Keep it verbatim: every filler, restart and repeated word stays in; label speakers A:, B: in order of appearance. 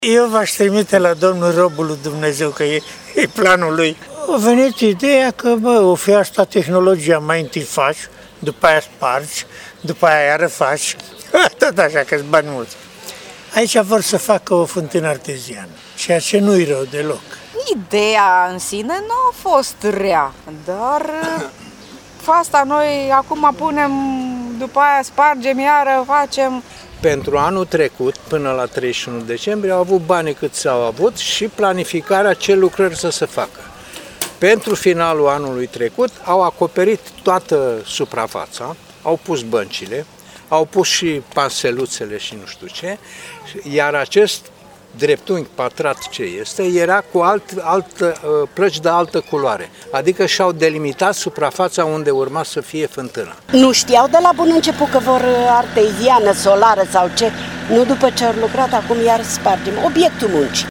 A: Eu v-aș trimite la domnul Robul lui Dumnezeu, că e, e planul lui. A venit ideea că, bă, o fi asta tehnologia, mai întâi faci, după aia spargi, după aia iară faci, tot așa, că-s bani mulți. Aici vor să facă o fântână arteziană, ceea ce nu-i rău deloc.
B: Ideea în sine nu a fost rea, dar asta noi acum punem, după aia spargem, iară facem.
C: Pentru anul trecut, până la treizeci și unu decembrie, au avut banii cât s-au avut și planificarea ce lucrări să se facă. Pentru finalul anului trecut au acoperit toată suprafața, au pus băncile, au pus și panseluțele și nu știu ce, iar acest dreptunghi pătrat ce este, era cu alt, alt, plăci de altă culoare, adică și-au delimitat suprafața unde urma să fie fântâna.
D: Nu știau de la bun început că vor arteziană, solară sau ce, nu după ce au lucrat, acum iar spargem obiectul muncii.